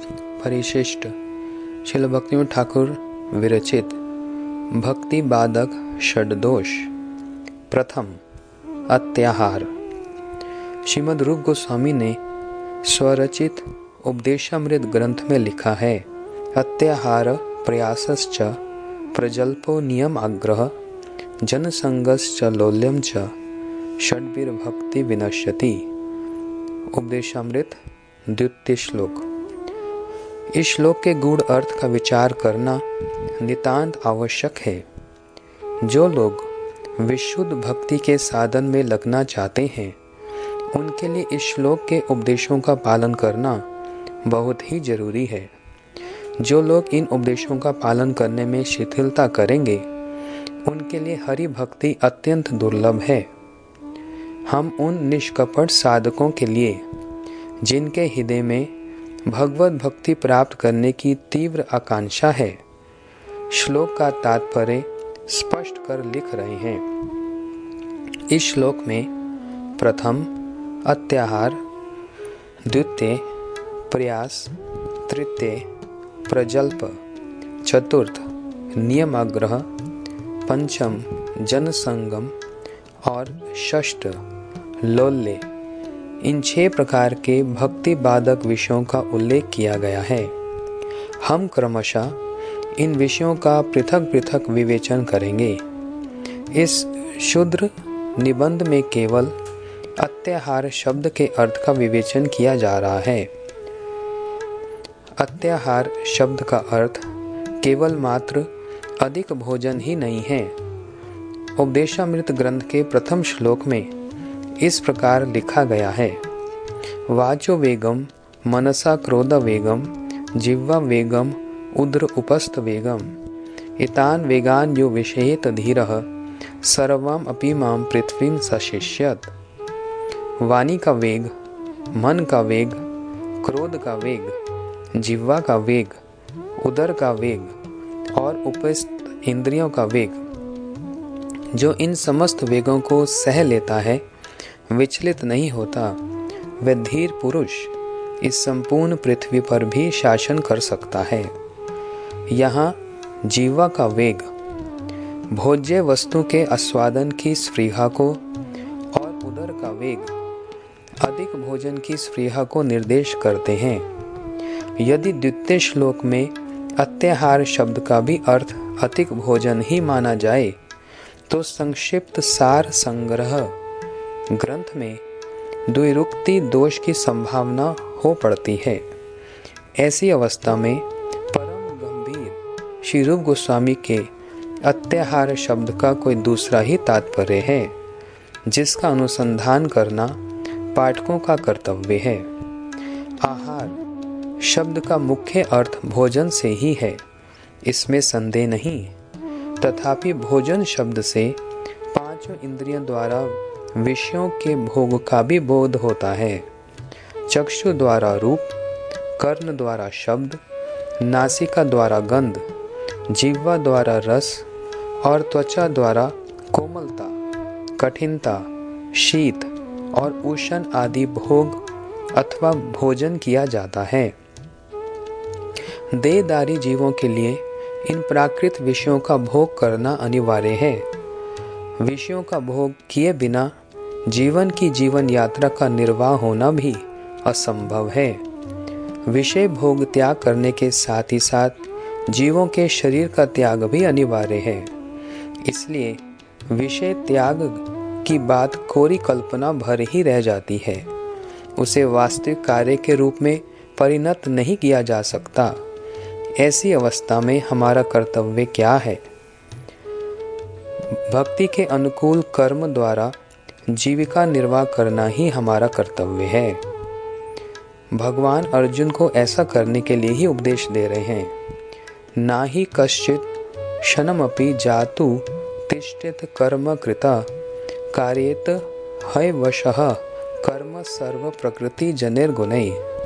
परिशिष्ट श्रील भक्तिविनोद ठाकुर विरचित भक्ति बाधक षड्दोष। प्रथम, अत्याहार। श्रीमद् रूप गोस्वामी ने स्वरचित उपदेशामृत ग्रंथ में लिखा है, अत्याहार प्रयासश्च प्रजल्पो नियम आग्रह जनसंगश्च लोल्यम च षड्भिर्भक्ति विनश्यति। उपदेशामृत द्वितीय श्लोक। इस श्लोक के गूढ़ अर्थ का विचार करना नितांत आवश्यक है। जो लोग विशुद्ध भक्ति के साधन में लगना चाहते हैं, उनके लिए इस श्लोक के उपदेशों का पालन करना बहुत ही जरूरी है। जो लोग इन उपदेशों का पालन करने में शिथिलता करेंगे, उनके लिए हरि भक्ति अत्यंत दुर्लभ है। हम उन निष्कपट साधकों के लिए, जिनके हृदय में भगवत भक्ति प्राप्त करने की तीव्र आकांक्षा है, श्लोक का तात्पर्य स्पष्ट कर लिख रहे हैं। इस श्लोक में प्रथम अत्याहार, द्वितीय प्रयास, तृतीय प्रजल्प, चतुर्थ नियमाग्रह, पंचम जनसंगम और षष्ठ लोल्य, इन 6 प्रकार के भक्ति बाधक विषयों का उल्लेख किया गया है। हम क्रमशः इन विषयों का पृथक पृथक विवेचन करेंगे। इस क्षुद्र निबंध में केवल अत्याहार शब्द के अर्थ का विवेचन किया जा रहा है। अत्याहार शब्द का अर्थ केवल मात्र अधिक भोजन ही नहीं है। उपदेशामृत ग्रंथ के प्रथम श्लोक में इस प्रकार लिखा गया है, वाचो वेगम मनसा क्रोध वेगम जिह्वा वेगम उद्र उपस्थ वेगम इतान वेगान यो विषयेत धीरः सर्वम अपि माम पृथ्वीं सशिष्यत। वाणी का वेग, मन का वेग, क्रोध का वेग, जिह्वा का वेग, उदर का वेग और उपस्थ इंद्रियों का वेग, जो इन समस्त वेगों को सह लेता है, विचलित नहीं होता, वह धीर पुरुष इस संपूर्ण पृथ्वी पर भी शासन कर सकता है। यहाँ जीवा का वेग भोज्य वस्तु के आस्वादन की स्पृहा को और उदर का वेग अधिक भोजन की स्पृहा को निर्देश करते हैं। यदि द्वितीय श्लोक में अत्याहार शब्द का भी अर्थ अधिक भोजन ही माना जाए, तो संक्षिप्त सार संग्रह ग्रंथ में द्विरुक्ति दोष की संभावना हो पड़ती है। ऐसी अवस्था में परम गंभीर श्री रूप गोस्वामी के अत्याहार शब्द का कोई दूसरा ही तात्पर्य है, जिसका अनुसंधान करना पाठकों का कर्तव्य है। आहार शब्द का मुख्य अर्थ भोजन से ही है, इसमें संदेह नहीं। तथापि भोजन शब्द से 5 इंद्रियों द्वारा विषयों के भोग का भी बोध होता है। चक्षु द्वारा रूप, कर्ण द्वारा शब्द, नासिका द्वारा गंध, जिह्वा द्वारा रस और त्वचा द्वारा कोमलता, कठिनता, शीत और उष्ण आदि भोग अथवा भोजन किया जाता है। देहधारी जीवों के लिए इन प्राकृत विषयों का भोग करना अनिवार्य है। विषयों का भोग किए बिना जीवन की जीवन यात्रा का निर्वाह होना भी असंभव है। विषय भोग त्याग करने के साथ ही साथ जीवों के शरीर का त्याग भी अनिवार्य है। इसलिए विषय त्याग की बात कोरी कल्पना भर ही रह जाती है। उसे वास्तविक कार्य के रूप में परिणत नहीं किया जा सकता। ऐसी अवस्था में हमारा कर्तव्य क्या है? भक्ति के अनुकूल कर्म द्वारा जीविका निर्वाह करना ही हमारा कर्तव्य है। भगवान अर्जुन को ऐसा करने के लिए ही उपदेश दे रहे हैं। ना ही कश्चित क्षणमपि जातु तिष्ठेत कर्म कृता कार्येत है वशः कर्म सर्व प्रकृति जनेर गुणै।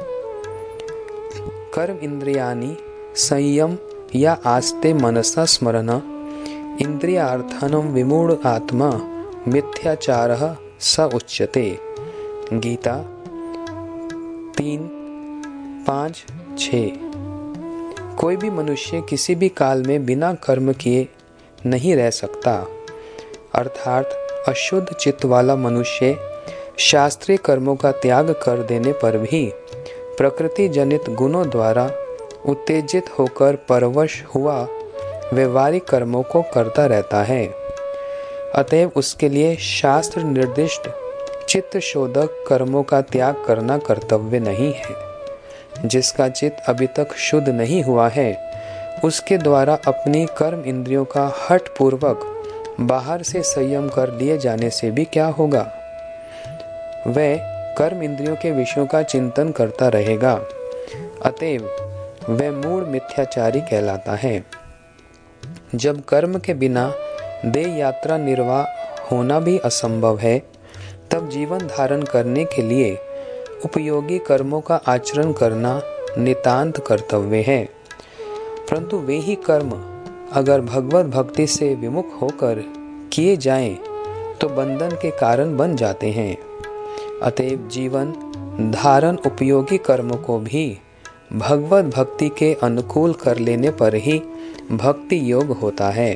कर्म इंद्रियानि संयम या आस्ते मनसा स्मरण इंद्रियार्थनं विमूढ़ आत्मा मिथ्याचारः स उच्यते। गीता 3:5 6. कोई भी मनुष्य किसी भी काल में बिना कर्म किए नहीं रह सकता, अर्थात अशुद्ध चित्त वाला मनुष्य शास्त्रीय कर्मों का त्याग कर देने पर भी प्रकृति जनित गुणों द्वारा उत्तेजित होकर परवश हुआ व्यवहारिक कर्मों को करता रहता है। अतएव उसके लिए शास्त्र निर्दिष्ट चित्त शोधक कर्मों का त्याग करना कर्तव्य नहीं है। जिसका चित्त अभी तक शुद्ध नहीं हुआ है, उसके द्वारा अपनी कर्म इंद्रियों का हठ पूर्वक बाहर से संयम कर लिए जाने से भी क्या होगा? वह कर्म इंद्रियों के विषयों का चिंतन करता रहेगा। अतएव वह मूढ़ मिथ्याचारी कहलाता है। जब कर्म के बिना देह यात्रा निर्वाह होना भी असंभव है, तब जीवन धारण करने के लिए उपयोगी कर्मों का आचरण करना नितांत कर्तव्य है। परंतु वे ही कर्म अगर भगवत भक्ति से विमुख होकर किए जाएं, तो बंधन के कारण बन जाते हैं। अतएव जीवन धारण उपयोगी कर्मों को भी भगवत भक्ति के अनुकूल कर लेने पर ही भक्ति योग होता है।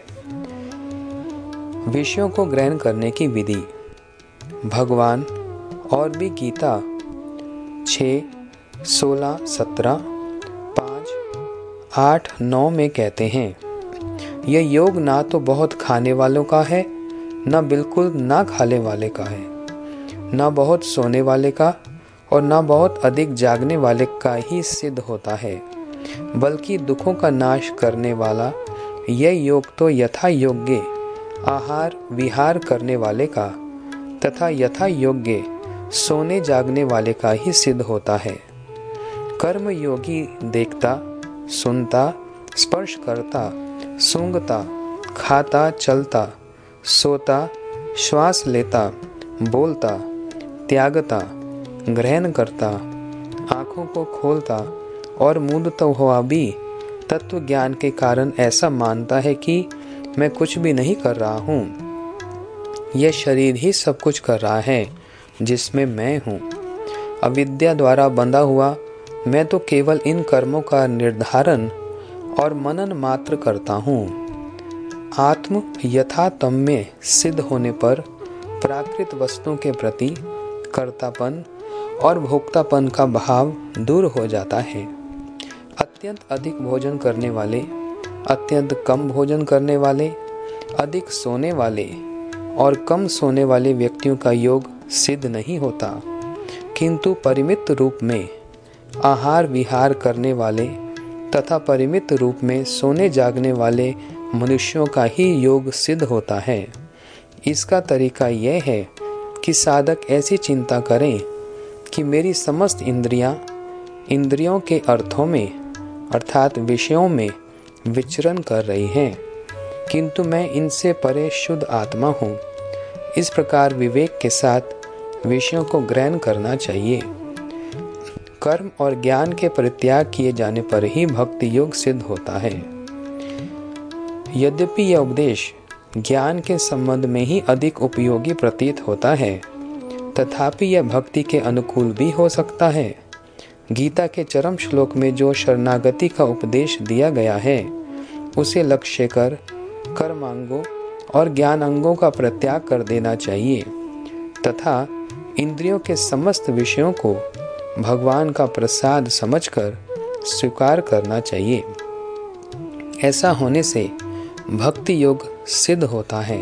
विषयों को ग्रहण करने की विधि। भगवान और भी गीता 6, 16, 17, 5, 8, 9 में कहते हैं, यह योग ना तो बहुत खाने वालों का है, न बिल्कुल ना खाने वाले का है, न बहुत सोने वाले का और न बहुत अधिक जागने वाले का ही सिद्ध होता है, बल्कि दुखों का नाश करने वाला यह योग तो यथा योग्य आहार विहार करने वाले का तथा यथा योग्य सोने जागने वाले का ही सिद्ध होता है। कर्म योगी देखता, सुनता, स्पर्श करता, सूंघता, खाता, चलता, सोता, श्वास लेता, बोलता, त्यागता, ग्रहण करता, आँखों को खोलता और मूंदता हुआ भी तत्व ज्ञान के कारण ऐसा मानता है कि मैं कुछ भी नहीं कर रहा हूँ। यह शरीर ही सब कुछ कर रहा है जिसमें मैं हूँ। अविद्या द्वारा बंधा हुआ मैं तो केवल इन कर्मों का निर्धारण और मनन मात्र करता हूँ। आत्म यथातम में सिद्ध होने पर प्राकृत वस्तुओं के प्रति कर्तापन और भोक्तापन का भाव दूर हो जाता है। अत्यंत अधिक भोजन करने वाले, अत्यंत कम भोजन करने वाले, अधिक सोने वाले और कम सोने वाले व्यक्तियों का योग सिद्ध नहीं होता, किंतु परिमित रूप में आहार विहार करने वाले तथा परिमित रूप में सोने जागने वाले मनुष्यों का ही योग सिद्ध होता है। इसका तरीका यह है कि साधक ऐसी चिंता करें कि मेरी समस्त इंद्रियों के अर्थों में अर्थात विषयों में विचरण कर रही हैं, किंतु मैं इनसे परे शुद्ध आत्मा हूँ। इस प्रकार विवेक के साथ विषयों को ग्रहण करना चाहिए। कर्म और ज्ञान के परित्याग किए जाने पर ही भक्ति योग सिद्ध होता है। यद्यपि यह उपदेश ज्ञान के संबंध में ही अधिक उपयोगी प्रतीत होता है, तथापि यह भक्ति के अनुकूल भी हो सकता है। गीता के चरम श्लोक में जो शरणागति का उपदेश दिया गया है, उसे लक्ष्य कर कर्मांगों और ज्ञान अंगों का परित्याग कर देना चाहिए तथा इंद्रियों के समस्त विषयों को भगवान का प्रसाद समझकर स्वीकार करना चाहिए। ऐसा होने से भक्ति योग सिद्ध होता है।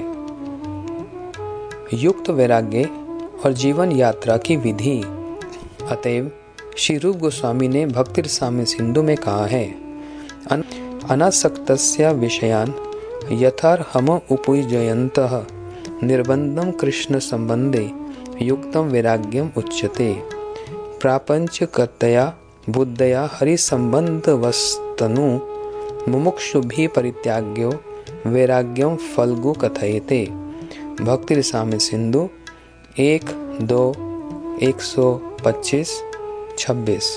युक्त वैराग्य और जीवन यात्रा की विधि। अतएव श्री रूप गोस्वामी ने भक्तिरसाम्य सिंधु में कहा है, अनासक्तस्य विषयान् यथार्हम् उपयुज्यन्तः निर्बन्धं कृष्ण संबंधे युक्तं वैराग्यम उच्यते। प्रापंचिकतया बुद्धया हरिसंबंधवस्तनु मुमुक्षुभिः परित्याग्यो वैराग्यम फल्गु कथयते। भक्तिरसाम्य सिंधु 1, 2, 125, 26।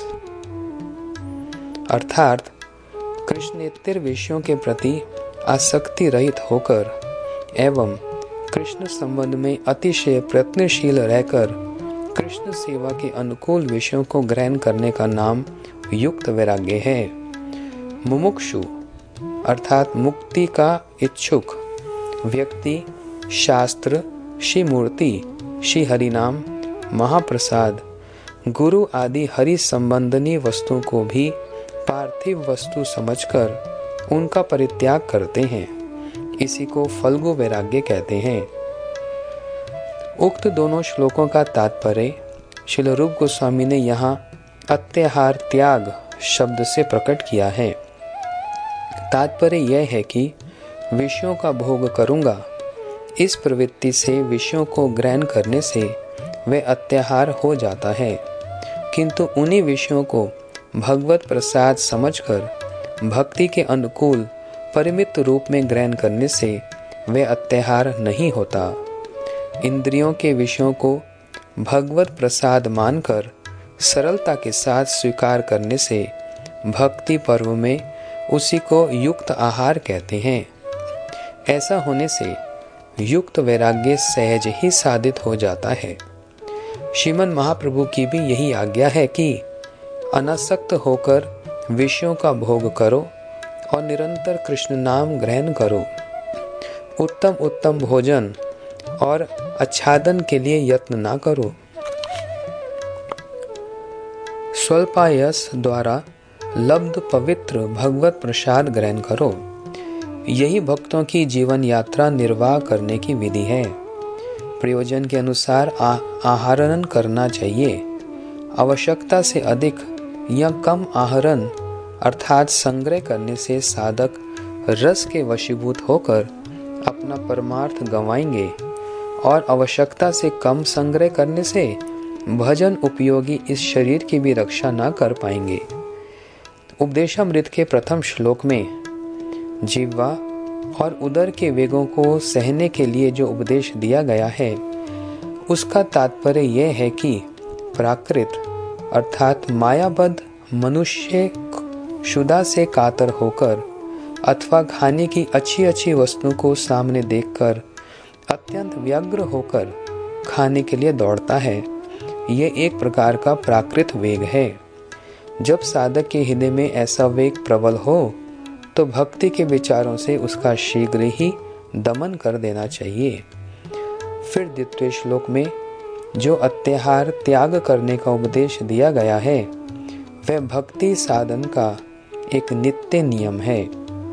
अर्थात कृष्णेतर विषयों के प्रति आसक्ति रहित होकर एवं कृष्ण संबंध में अतिशय प्रयत्नशील रहकर कृष्ण सेवा के अनुकूल विषयों को ग्रहण करने का नाम युक्त वैराग्य है। मुमुक्षु अर्थात मुक्ति का इच्छुक व्यक्ति शास्त्र, श्री मूर्ति, श्री हरिनाम, महाप्रसाद, गुरु आदि हरि संबंधनीय वस्तुओं को भी पार्थिव वस्तु समझकर उनका परित्याग करते हैं। इसी को फल्गु वैराग्य कहते हैं। उक्त दोनों श्लोकों का तात्पर्य श्रील रूप गोस्वामी ने यहाँ अत्याहार त्याग शब्द से प्रकट किया है। तात्पर्य यह है कि विषयों का भोग करूँगा, इस प्रवृत्ति से विषयों को ग्रहण करने से वह अत्याहार हो जाता है, किंतु उन्हीं विषयों को भगवत प्रसाद समझकर भक्ति के अनुकूल परिमित रूप में ग्रहण करने से वह अत्याहार नहीं होता। इंद्रियों के विषयों को भगवत प्रसाद मानकर सरलता के साथ स्वीकार करने से भक्ति पर्व में उसी को युक्त आहार कहते हैं। ऐसा होने से युक्त वैराग्य सहज ही साधित हो जाता है। श्रीमन महाप्रभु की भी यही आज्ञा है कि अनासक्त होकर विषयों का भोग करो और निरंतर कृष्ण नाम ग्रहण करो। उत्तम उत्तम भोजन और आच्छादन के लिए यत्न ना करो। स्वल्पायस द्वारा लब्ध पवित्र भगवत प्रसाद ग्रहण करो। यही भक्तों की जीवन यात्रा निर्वाह करने की विधि है। प्रयोजन के अनुसार आहरण करना चाहिए। आवश्यकता से अधिक या कम आहरण अर्थात संग्रह करने से साधक रस के वशीभूत होकर अपना परमार्थ गंवाएंगे और आवश्यकता से कम संग्रह करने से भजन उपयोगी इस शरीर की भी रक्षा न कर पाएंगे। उपदेशामृत के प्रथम श्लोक में जिह्वा और उदर के वेगों को सहने के लिए जो उपदेश दिया गया है, उसका तात्पर्य यह है कि प्राकृत अर्थात मायाबद्ध मनुष्य क्षुधा से कातर होकर अथवा खाने की अच्छी अच्छी वस्तुओं को सामने देखकर अत्यंत व्यग्र होकर खाने के लिए दौड़ता है। ये एक प्रकार का प्राकृत वेग है। जब साधक के हृदय में ऐसा वेग प्रबल हो तो भक्ति के विचारों से उसका शीघ्र ही दमन कर देना चाहिए। फिर द्वितीय श्लोक में जो अत्याहार त्याग करने का उपदेश दिया गया है, वह भक्ति साधन का एक नित्य नियम है।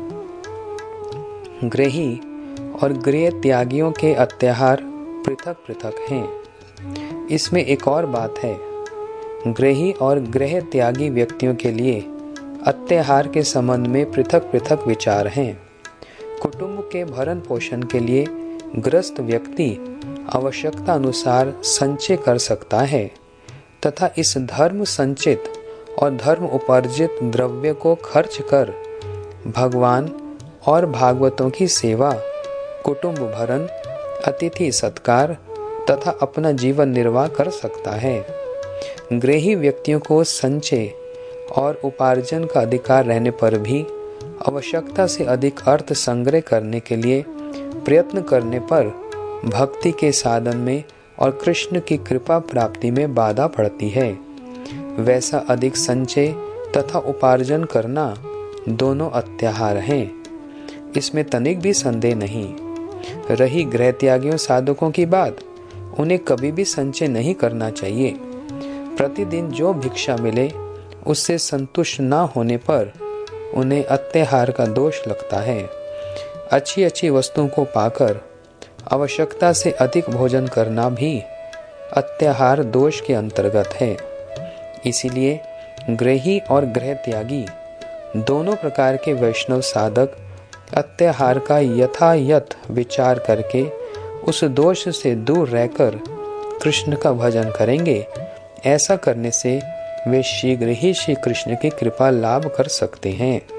गृही और गृह त्यागियों के अत्याहार पृथक पृथक हैं। इसमें एक और बात है, गृही और गृह त्यागी व्यक्तियों के लिए अत्याहार के संबंध में पृथक पृथक विचार हैं। कुटुंब के भरण पोषण के लिए ग्रस्त व्यक्ति आवश्यकता अनुसार संचय कर सकता है तथा इस धर्म संचित और धर्म उपार्जित द्रव्य को खर्च कर भगवान और भागवतों की सेवा, कुटुंब भरण, अतिथि सत्कार तथा अपना जीवन निर्वाह कर सकता है। गृही व्यक्तियों को संचय और उपार्जन का अधिकार रहने पर भी आवश्यकता से अधिक अर्थ संग्रह करने के लिए प्रयत्न करने पर भक्ति के साधन में और कृष्ण की कृपा प्राप्ति में बाधा पड़ती है। वैसा अधिक संचय तथा उपार्जन करना दोनों अत्याहार हैं, इसमें तनिक भी संदेह नहीं। रही गृह त्यागियों साधकों की बात, उन्हें कभी भी संचय नहीं करना चाहिए। प्रतिदिन जो भिक्षा मिले उससे संतुष्ट न होने पर उन्हें अत्याहार का दोष लगता है। अच्छी अच्छी वस्तुओं को पाकर आवश्यकता से अधिक भोजन करना भी अत्याहार दोष के अंतर्गत है। इसीलिए गृही और गृह त्यागी दोनों प्रकार के वैष्णव साधक अत्याहार का यथायथ विचार करके उस दोष से दूर रहकर कृष्ण का भजन करेंगे। ऐसा करने से वे शीघ्र ही श्री कृष्ण की कृपा लाभ कर सकते हैं।